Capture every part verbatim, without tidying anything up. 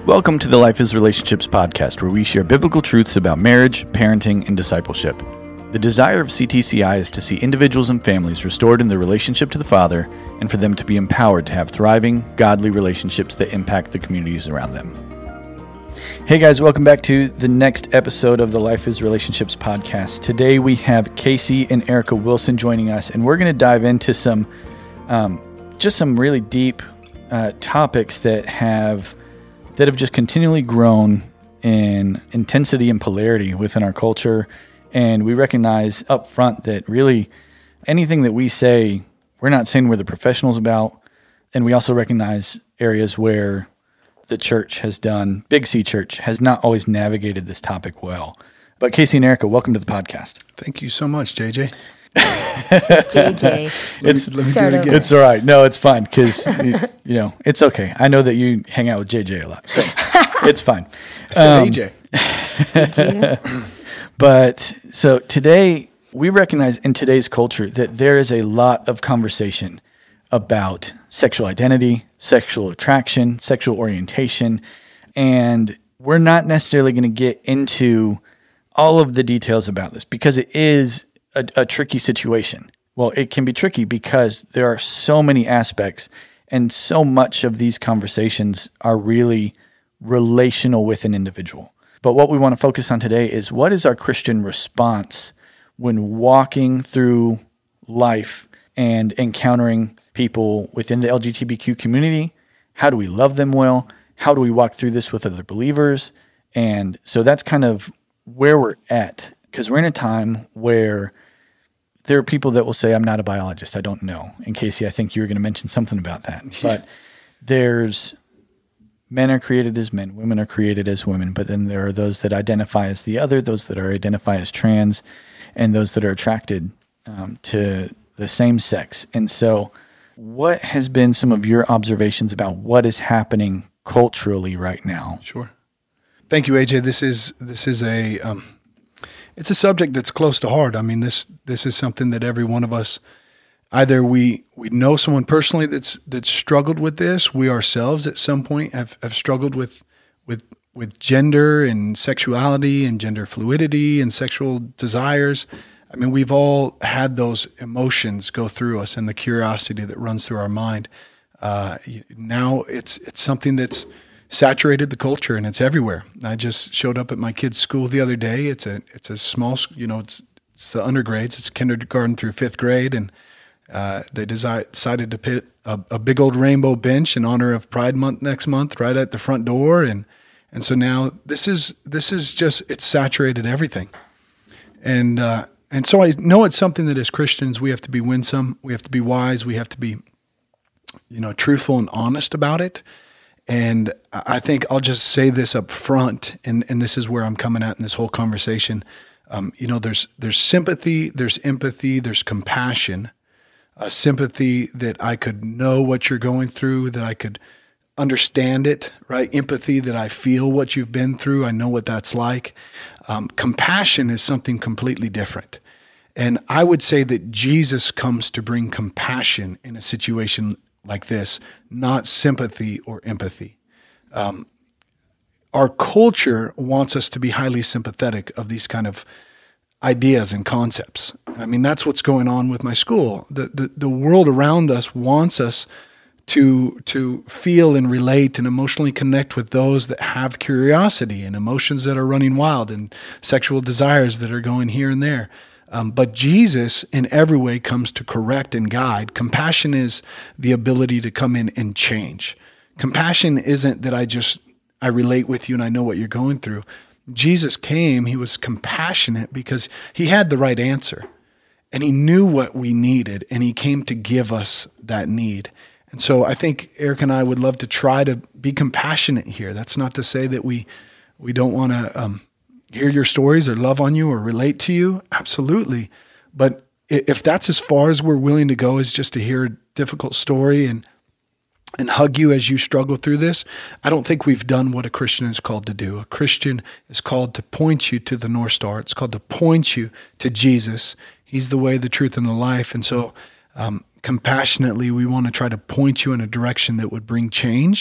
Welcome to the Life is Relationships podcast, where we share biblical truths about marriage, parenting, and discipleship. The desire of C T C I is to see individuals and families restored in their relationship to the Father, and for them to be empowered to have thriving, godly relationships that impact the communities around them. Hey guys, welcome back to the next episode of the Life is Relationships podcast. Today we have Casey and Erica Wilson joining us, and we're going to dive into some, um, just some really deep uh, topics that have that have just continually grown in intensity and polarity within our culture. And we recognize up front that really anything that we say, we're not saying we're the professionals about. And we also recognize areas where the church has done, Big C Church, has not always navigated this topic well. But Casey and Erica, welcome to the podcast. Thank you so much, J J. J J. It's, let me do it again. It's all right. No, it's fine because, you, you know, it's okay. I know that you hang out with J J a lot, so it's fine. I said Um, A J. But so today, we recognize in today's culture that there is a lot of conversation about sexual identity, sexual attraction, sexual orientation, and we're not necessarily going to get into all of the details about this because it is a, a tricky situation. Well, it can be tricky because there are so many aspects, and so much of these conversations are really relational with an individual. But what we want to focus on today is what is our Christian response when walking through life and encountering people within the L G B T Q community? How do we love them well? How do we walk through this with other believers? And so that's kind of where we're at, because we're in a time where there are people that will say, I'm not a biologist, I don't know. And Casey, I think you were going to mention something about that. Yeah. But there's men are created as men, women are created as women, but then there are those that identify as the other, those that are identify as trans, and those that are attracted um, to the same sex. And so what has been some of your observations about what is happening culturally right now? Sure. Thank you, A J. This is this is a um, it's a subject that's close to heart. I mean, this this is something that every one of us, either we we know someone personally that's that's struggled with this. We ourselves at some point have, have struggled with with with gender and sexuality and gender fluidity and sexual desires. I mean, we've all had those emotions go through us and the curiosity that runs through our mind. Uh, now it's it's something that's saturated the culture, and it's everywhere. I just showed up at my kid's school the other day. It's a it's a small, you know, it's it's the undergrades. It's kindergarten through fifth grade, and uh, they desi- decided to put a, a big old rainbow bench in honor of Pride Month next month, right at the front door, and and so now this is this is just it's saturated everything, and uh, and so I know it's something that as Christians we have to be winsome, we have to be wise, we have to be, you know, truthful and honest about it. And I think I'll just say this up front, and, and this is where I'm coming at in this whole conversation. Um, you know, there's there's sympathy, there's empathy, there's compassion. Uh, sympathy that I could know what you're going through, that I could understand it, right? Empathy that I feel what you've been through, I know what that's like. Um, compassion is something completely different. And I would say that Jesus comes to bring compassion in a situation like this, not sympathy or empathy. Um, our culture wants us to be highly sympathetic of these kind of ideas and concepts. I mean, that's what's going on with my school. The, the, the world around us wants us to, to feel and relate and emotionally connect with those that have curiosity and emotions that are running wild and sexual desires that are going here and there. Um, but Jesus, in every way, comes to correct and guide. Compassion is the ability to come in and change. Compassion isn't that I just, I relate with you and I know what you're going through. Jesus came, he was compassionate because he had the right answer. And he knew what we needed, and he came to give us that need. And so I think Eric and I would love to try to be compassionate here. That's not to say that we, we don't want to um, hear your stories or love on you or relate to you. Absolutely. But if that's as far as we're willing to go, is just to hear a difficult story and and hug you as you struggle through this, I don't think we've done what a Christian is called to do. A Christian is called to point you to the North Star. It's called to point you to Jesus. He's the way, the truth, and the life. And so um, compassionately, we want to try to point you in a direction that would bring change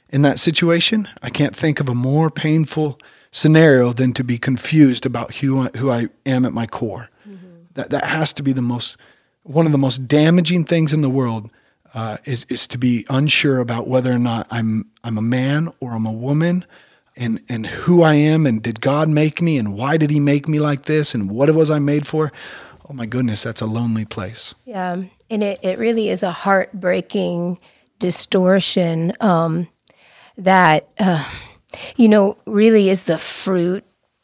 in that situation, I can't think of a more painful scenario than to be confused about who I, who I am at my core. Mm-hmm. That that has to be the most, one of the most damaging things in the world uh, is is to be unsure about whether or not I'm I'm a man or I'm a woman, and and who I am, and did God make me, and why did He make me like this, and what was I made for? Oh my goodness, that's a lonely place. Yeah, and it, it really is a heartbreaking distortion um, that, uh, you know, really is the fruit,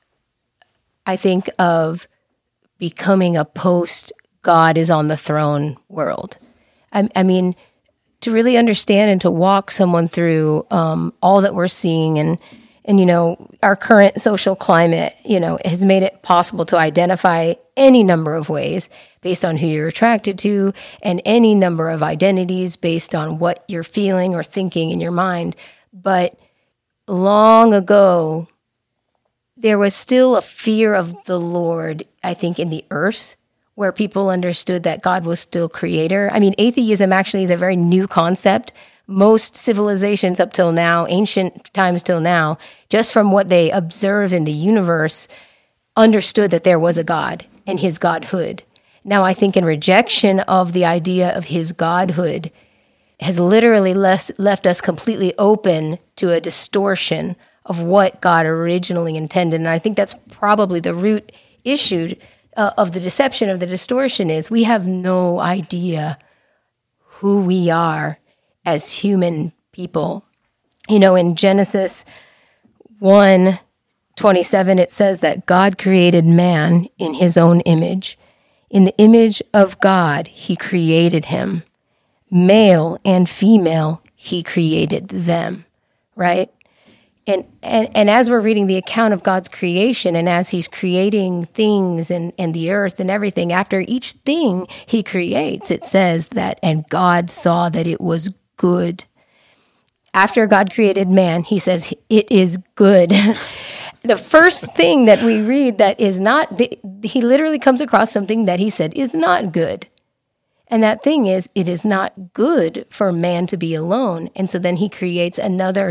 I think, of becoming a post-God is on the throne world. I, I mean, to really understand and to walk someone through um, all that we're seeing and And, you know, our current social climate, you know, has made it possible to identify any number of ways based on who you're attracted to and any number of identities based on what you're feeling or thinking in your mind. But long ago, there was still a fear of the Lord, I think, in the earth, where people understood that God was still creator. I mean, atheism actually is a very new concept. Most civilizations up till now, ancient times till now, just from what they observe in the universe, understood that there was a God and his godhood. Now, I think in rejection of the idea of his godhood has literally left, left us completely open to a distortion of what God originally intended. And I think that's probably the root issue uh, of the deception, of the distortion, is we have no idea who we are as human people. You know, in Genesis one twenty-seven, it says that God created man in his own image. In the image of God, he created him. Male and female, he created them, right? And, and and as we're reading the account of God's creation, and as he's creating things and, and the earth and everything, after each thing he creates, it says that, and God saw that it was good. After God created man, he says, it is good. The first thing that we read that is not, the, he literally comes across something that he said is not good. And that thing is, it is not good for man to be alone. And so then he creates another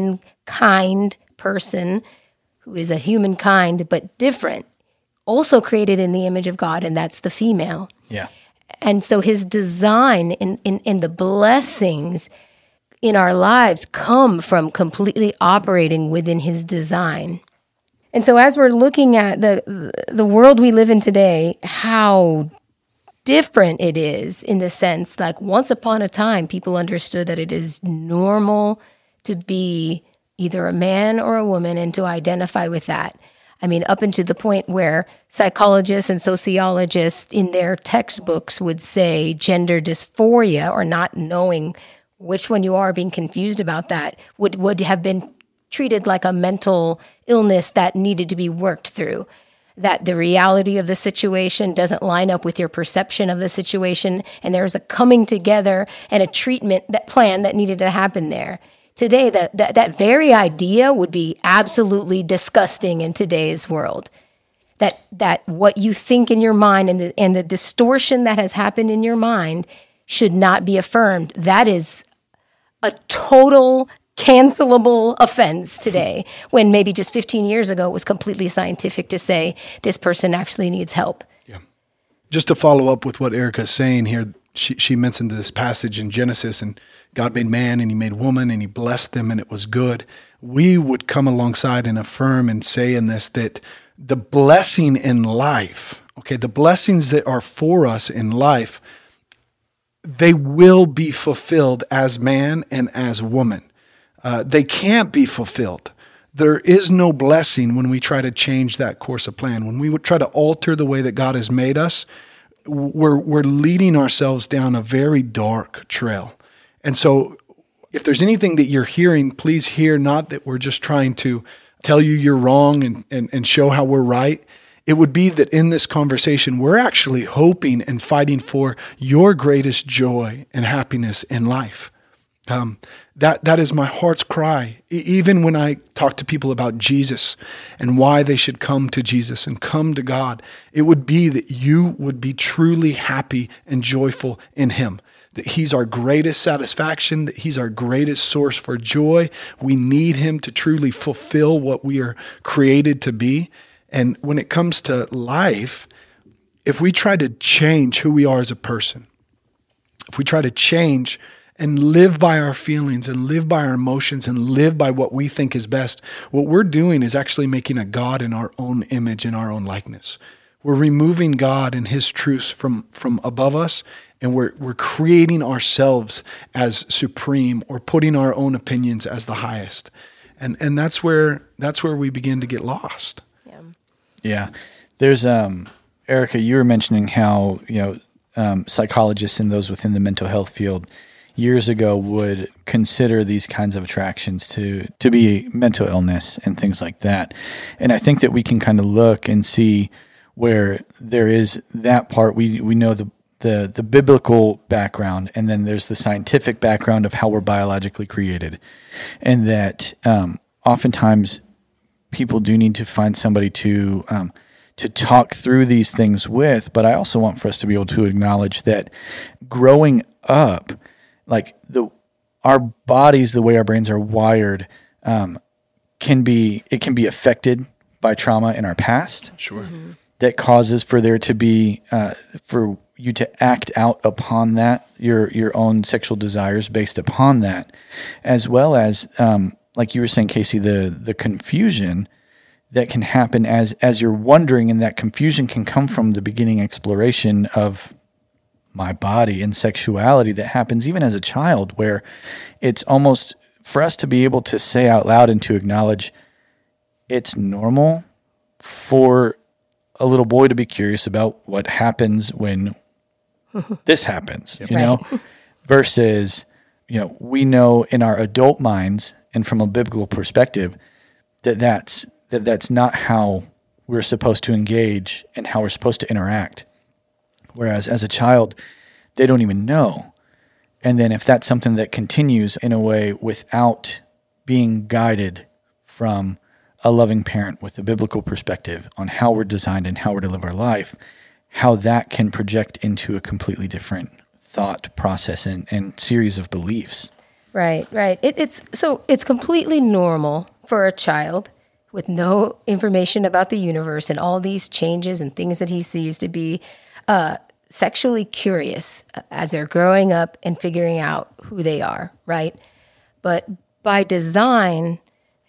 humankind person who is a humankind, but different, also created in the image of God, and that's the female. Yeah. And so his design in, in, in the blessings in our lives come from completely operating within his design. And so as we're looking at the the world we live in today, how different it is in the sense, like once upon a time, people understood that it is normal to be either a man or a woman and to identify with that. I mean, up into the point where psychologists and sociologists in their textbooks would say gender dysphoria, or not knowing which one you are, being confused about that, would, would have been treated like a mental illness that needed to be worked through. That the reality of the situation doesn't line up with your perception of the situation, and there's a coming together and a treatment that plan that needed to happen there. Today, that, that that very idea would be absolutely disgusting in today's world. That that what you think in your mind and the, and the distortion that has happened in your mind should not be affirmed. That is a total cancelable offense today, when maybe just fifteen years ago it was completely scientific to say this person actually needs help. Yeah. Just to follow up with what Erica's saying here, she, she mentioned this passage in Genesis, and God made man and he made woman and he blessed them and it was good. We would come alongside and affirm and say in this that the blessing in life, okay, the blessings that are for us in life, they will be fulfilled as man and as woman. Uh, they can't be fulfilled. There is no blessing when we try to change that course of plan. When we would try to alter the way that God has made us, we're we're leading ourselves down a very dark trail. And so if there's anything that you're hearing, please hear not that we're just trying to tell you you're wrong and, and, and show how we're right. It would be that in this conversation, we're actually hoping and fighting for your greatest joy and happiness in life. Um, that that is my heart's cry. E- even when I talk to people about Jesus and why they should come to Jesus and come to God, it would be that you would be truly happy and joyful in him. that he's our greatest satisfaction, that he's our greatest source for joy. We need him to truly fulfill what we are created to be. And when it comes to life, if we try to change who we are as a person, if we try to change and live by our feelings and live by our emotions and live by what we think is best, what we're doing is actually making a God in our own image, in our own likeness. We're removing God and his truths from, from above us, and we're we're creating ourselves as supreme, or putting our own opinions as the highest. And and that's where that's where we begin to get lost. Yeah. Yeah. There's um Erica, you were mentioning how, you know, um, psychologists and those within the mental health field years ago would consider these kinds of attractions to to be mental illness and things like that. And I think that we can kind of look and see where there is that part. We we know the the the biblical background, and then there's the scientific background of how we're biologically created, and that um, oftentimes people do need to find somebody to um, to talk through these things with. But I also want for us to be able to acknowledge that growing up, like the our bodies, the way our brains are wired, um, can be it can be affected by trauma in our past. Sure. Mm-hmm. That causes for there to be uh, for you to act out upon that, your your own sexual desires based upon that, as well as um, like you were saying, Casey, the the confusion that can happen as as you're wondering, and that confusion can come from the beginning exploration of my body and sexuality that happens even as a child, where it's almost for us to be able to say out loud and to acknowledge it's normal for a little boy to be curious about what happens when this happens, you know, versus, you know, we know in our adult minds and from a biblical perspective that that's, that that's not how we're supposed to engage and how we're supposed to interact. Whereas as a child, they don't even know. And then if that's something that continues in a way without being guided from a loving parent with a biblical perspective on how we're designed and how we're to live our life, how that can project into a completely different thought process and, and series of beliefs. Right, right. It, it's so it's completely normal for a child with no information about the universe and all these changes and things that he sees to be uh, sexually curious as they're growing up and figuring out who they are, right? But by design,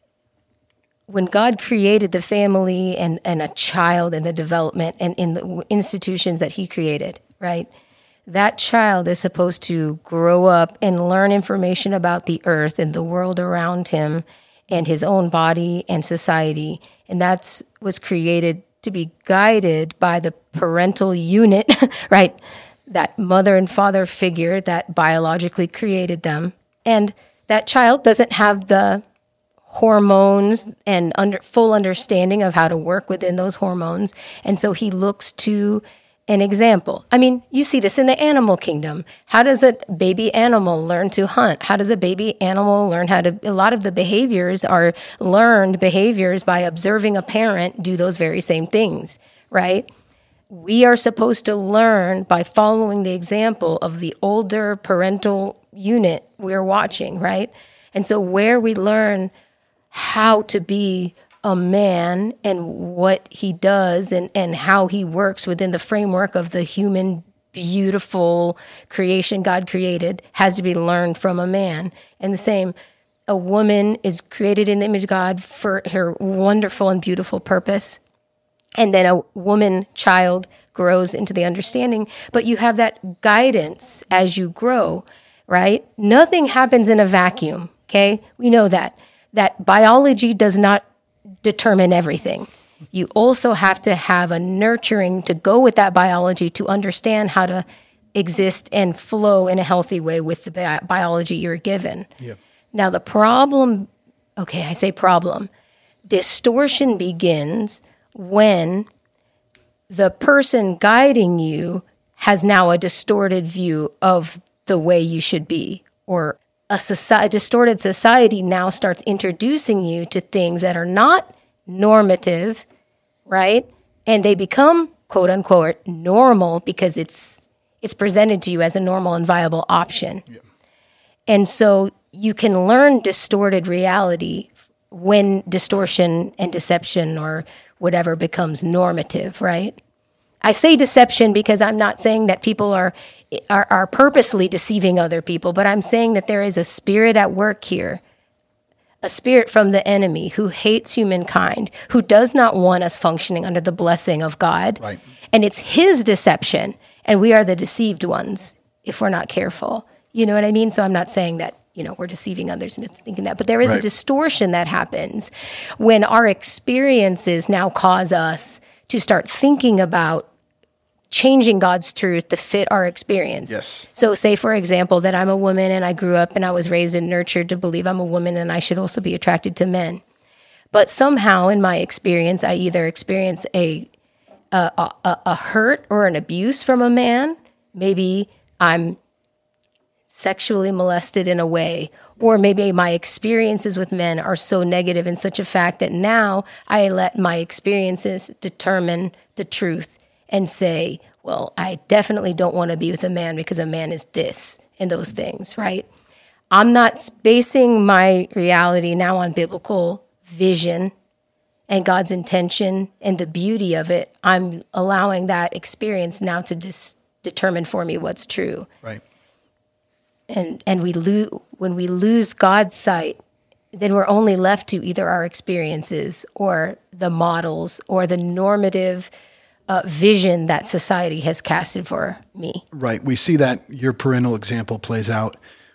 when God created the family and, and a child and the development and in the institutions that he created, right? That child is supposed to grow up and learn information about the earth and the world around him and his own body and society. And that was created to be guided by the parental unit, right? That mother and father figure that biologically created them. And that child doesn't have the hormones and under, full understanding of how to work within those hormones. And so he looks to an example. I mean, you see this in the animal kingdom. How does a baby animal learn to hunt? How does a baby animal learn how to, a lot of the behaviors are learned behaviors by observing a parent do those very same things, right? We are supposed to learn by following the example of the older parental unit we're watching, right? And so where we learn how to be a man and what he does and, and how he works within the framework of the human, beautiful creation God created has to be learned from a man. And the same, a woman is created in the image of God for her wonderful and beautiful purpose. And then a woman child grows into the understanding, but you have that guidance as you grow, right? Nothing happens in a vacuum, okay? We know that. That biology does not determine everything. You also have to have a nurturing to go with that biology to understand how to exist and flow in a healthy way with the bi- biology you're given. Yep. Now, the problem, okay, I say problem, distortion begins when the person guiding you has now a distorted view of the way you should be, or a, society, a distorted society now starts introducing you to things that are not normative, right? And they become, quote unquote, normal because it's It's presented to you as a normal and viable option. Yeah. And so you can learn distorted reality when distortion and deception or whatever becomes normative, right? I say deception because I'm not saying that people are, are are purposely deceiving other people, but I'm saying that there is a spirit at work here, a spirit from the enemy who hates humankind, who does not want us functioning under the blessing of God. Right. And it's his deception, and we are the deceived ones if we're not careful. You know what I mean? So I'm not saying that, you know, we're deceiving others and thinking that, but there is Right. a distortion that happens when our experiences now cause us to start thinking about changing God's truth to fit our experience. Yes. So say, for example, that I'm a woman and I grew up and I was raised and nurtured to believe I'm a woman and I should also be attracted to men. But somehow in my experience, I either experience a a, a, a hurt or an abuse from a man. Maybe I'm sexually molested in a way, or maybe my experiences with men are so negative in such a fact that now I let my experiences determine the truth and say, well, I definitely don't want to be with a man because a man is this and those things, right? I'm not basing my reality now on biblical vision and God's intention and the beauty of it. I'm allowing that experience now to dis- determine for me what's true. Right. And and we lo- when we lose God's sight, then we're only left to either our experiences or the models or the normative uh, vision that society has casted for me. Right. We see that your parental example plays out.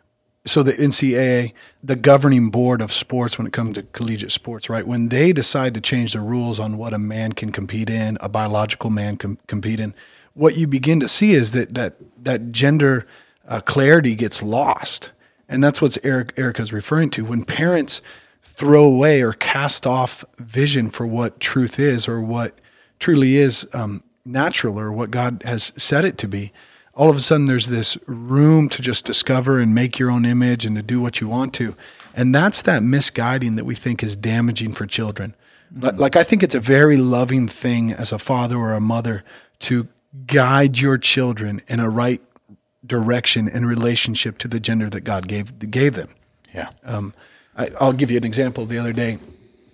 So the N C double A, the governing board of sports when it comes to collegiate sports, right, when they decide to change the rules on what a man can compete in, a biological man can compete in, what you begin to see is that that that gender uh, clarity gets lost. And that's what Eric, Erica's referring to. When parents throw away or cast off vision for what truth is or what truly is um, natural or what God has set it to be, all of a sudden there's this room to just discover and make your own image and to do what you want to. And that's that misguiding that we think is damaging for children. Mm-hmm. Like, I think it's a very loving thing as a father or a mother to guide your children in a right direction in relationship to the gender that God gave gave them. Yeah. Um, I, I'll give you an example. The other day,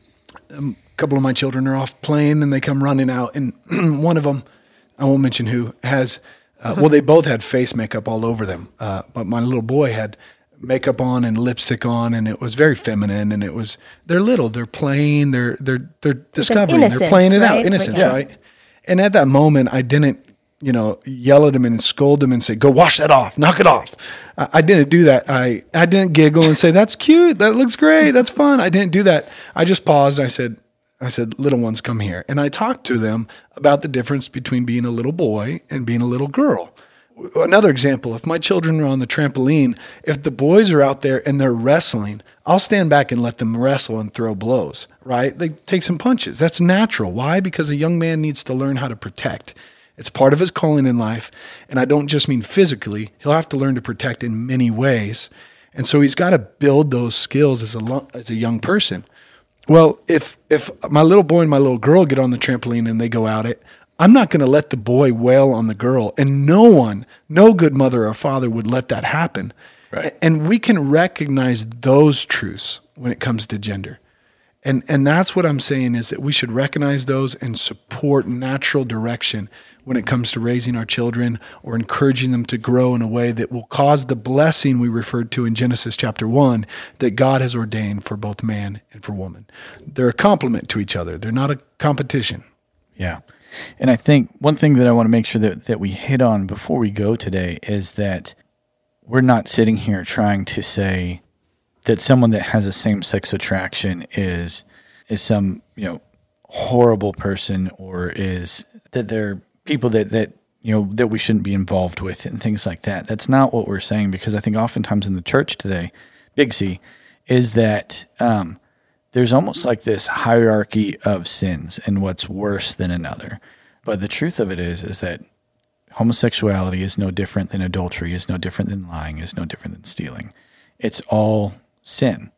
um, a couple of my children are off playing and they come running out, and one of them, I won't mention who, has Uh, well, they both had face makeup all over them, uh, but my little boy had makeup on and lipstick on, and it was very feminine. And it was they're little, they're playing, they're they're they're discovering, they're playing it right? out, innocence, Yeah. right? And at that moment, I didn't, you know, yell at him and scold him and say, "Go wash that off, knock it off." I, I didn't do that. I I didn't giggle and say, "That's cute, that looks great, that's fun." I didn't do that. I just paused. I said. I said, "Little ones, come here." And I talked to them about the difference between being a little boy and being a little girl. Another example, if my children are on the trampoline, if the boys are out there and they're wrestling, I'll stand back and let them wrestle and throw blows, right? They take some punches. That's natural. Why? Because a young man needs to learn how to protect. It's part of his calling in life. And I don't just mean physically. He'll have to learn to protect in many ways. And so he's got to build those skills as a, lo- as a young person. Well, if if my little boy and my little girl get on the trampoline and they go at it, I'm not going to let the boy wail on the girl. And no one, no good mother or father would let that happen. Right. And we can recognize those truths when it comes to gender. And and that's what I'm saying is that we should recognize those and support natural direction when it comes to raising our children or encouraging them to grow in a way that will cause the blessing we referred to in Genesis chapter one that God has ordained for both man and for woman. They're a complement to each other. They're not a competition. Yeah. And I think one thing that I want to make sure that, that we hit on before we go today is that we're not sitting here trying to say that someone that has a same-sex attraction is is some, you know, horrible person, or is that they're people that, that you know, that we shouldn't be involved with and things like that. That's not what we're saying, because I think oftentimes in the church today, Big C, is that um, there's almost like this hierarchy of sins and what's worse than another. But the truth of it is, is that homosexuality is no different than adultery, is no different than lying, is no different than stealing. It's all sin.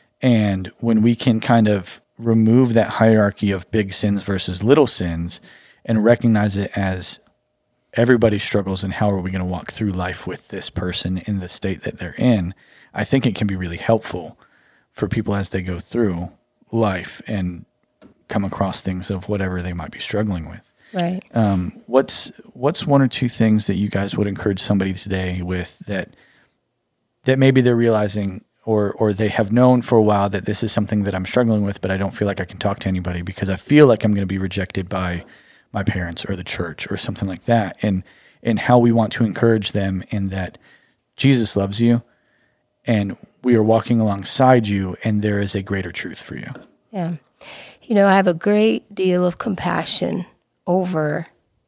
And when we can kind of remove that hierarchy of big sins versus little sins and recognize it as everybody struggles, and how are we going to walk through life with this person in the state that they're in, I think it can be really helpful for people as they go through life and come across things of whatever they might be struggling with. Right. Um, what's what's one or two things that you guys would encourage somebody today with that that maybe they're realizing or or they have known for a while that this is something that I'm struggling with, but I don't feel like I can talk to anybody because I feel like I'm going to be rejected by my parents or the church or something like that, and and how we want to encourage them in that Jesus loves you and we are walking alongside you and there is a greater truth for you. Yeah. You know, I have a great deal of compassion over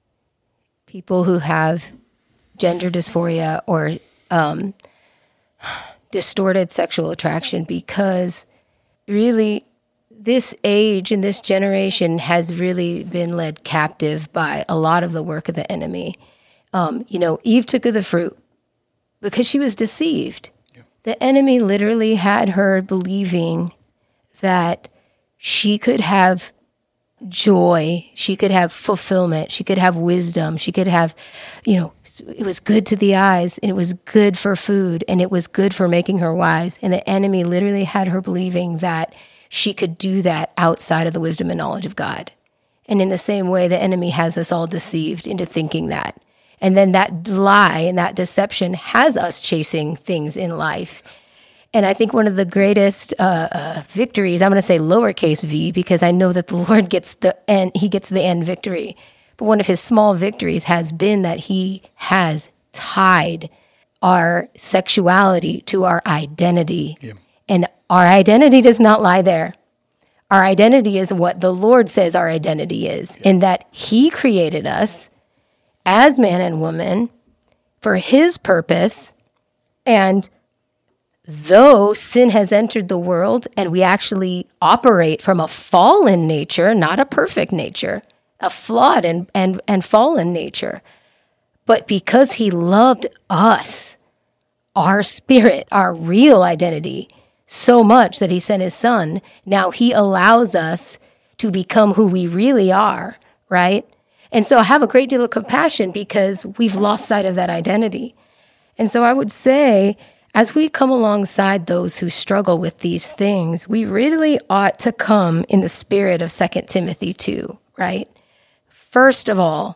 people who have gender dysphoria or um, distorted sexual attraction, because really this age and this generation has really been led captive by a lot of the work of the enemy. Um, you know, Eve took of the fruit because she was deceived. Yeah. The enemy literally had her believing that she could have joy, she could have fulfillment, she could have wisdom, she could have, you know, it was good to the eyes, and it was good for food, and it was good for making her wise. And the enemy literally had her believing that she could do that outside of the wisdom and knowledge of God. And in the same way, the enemy has us all deceived into thinking that. And then that lie and that deception has us chasing things in life. And I think one of the greatest uh, uh, victories, I'm going to say lowercase v, because I know that the Lord gets the end, he gets the end victory. But one of his small victories has been that he has tied our sexuality to our identity. Yeah. And our identity does not lie there. Our identity is what the Lord says our identity is, yeah. in that he created us as man and woman for his purpose. And though sin has entered the world and we actually operate from a fallen nature, not a perfect nature, a flawed and, and, and fallen nature, but because he loved us, our spirit, our real identity, so much that he sent his son, now he allows us to become who we really are, right? And so I have a great deal of compassion because we've lost sight of that identity. And so I would say, as we come alongside those who struggle with these things, we really ought to come in the spirit of Second Timothy two, right? First of all,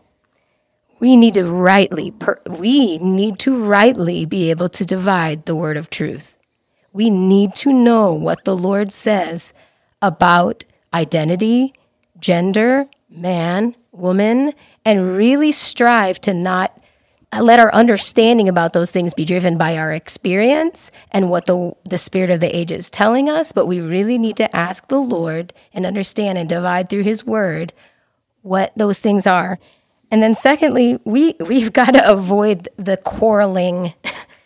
we need to rightly, per, we need to rightly be able to divide the word of truth. We need to know what the Lord says about identity, gender, man, woman, and really strive to not let our understanding about those things be driven by our experience and what the the spirit of the age is telling us, but we really need to ask the Lord and understand and divide through his word what those things are. And then secondly, we, we've got to avoid the quarreling.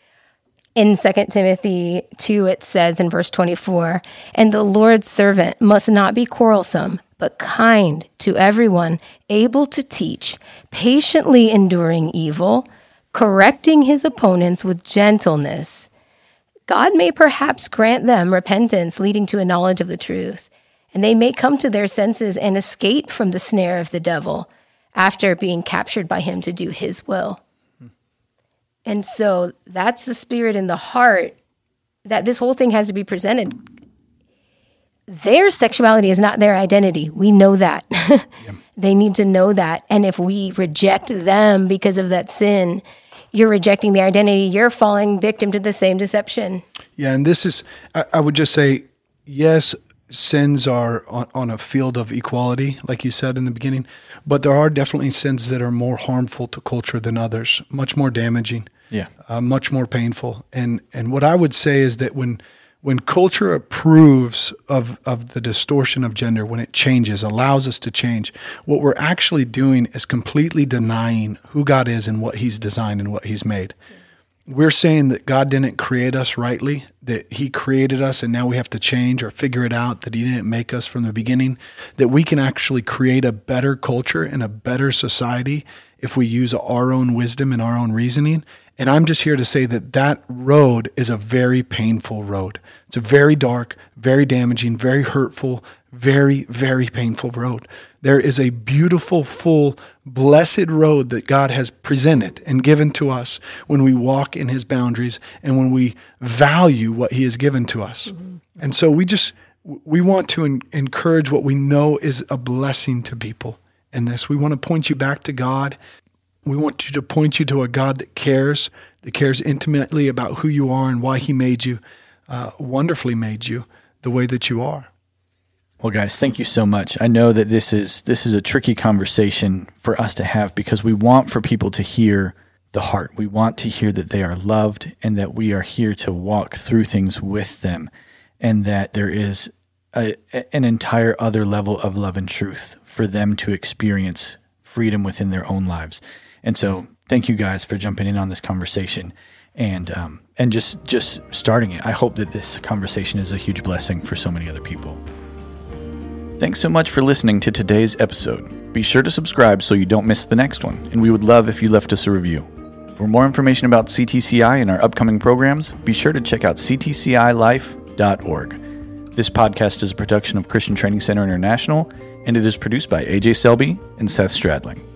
In Second Timothy two, it says in verse twenty-four, "And the Lord's servant must not be quarrelsome, but kind to everyone, able to teach, patiently enduring evil, correcting his opponents with gentleness. God may perhaps grant them repentance leading to a knowledge of the truth, and they may come to their senses and escape from the snare of the devil after being captured by him to do his will." And so that's the spirit in the heart that this whole thing has to be presented. Their sexuality is not their identity. We know that. Yeah. They need to know that. And if we reject them because of that sin, you're rejecting the identity. You're falling victim to the same deception. Yeah, and this is, I, I would just say, yes, sins are on, on a field of equality, like you said in the beginning, but there are definitely sins that are more harmful to culture than others, much more damaging, yeah, uh, much more painful. And and what I would say is that when when culture approves of, of the distortion of gender, when it changes, allows us to change, what we're actually doing is completely denying who God is and what he's designed and what he's made. We're saying that God didn't create us rightly, that he created us and now we have to change or figure it out, that he didn't make us from the beginning, that we can actually create a better culture and a better society if we use our own wisdom and our own reasoning. And I'm just here to say that that road is a very painful road. It's a very dark, very damaging, very hurtful, very, very painful road. There is a beautiful, full, blessed road that God has presented and given to us when we walk in his boundaries and when we value what he has given to us. Mm-hmm. And so we just, we want to en- encourage what we know is a blessing to people in this. We want to point you back to God. We want you to point you to a God that cares, that cares intimately about who you are and why he made you, uh, wonderfully made you the way that you are. Well, guys, thank you so much. I know that this is this is a tricky conversation for us to have because we want for people to hear the heart. We want to hear that they are loved and that we are here to walk through things with them and that there is a, an entire other level of love and truth for them to experience freedom within their own lives. And so thank you guys for jumping in on this conversation and um, and just, just starting it. I hope that this conversation is a huge blessing for so many other people. Thanks so much for listening to today's episode. Be sure to subscribe so you don't miss the next one, and we would love if you left us a review. For more information about C T C I and our upcoming programs, be sure to check out c t c i life dot org. This podcast is a production of Christian Training Center International, and it is produced by A J Selby and Seth Stradling.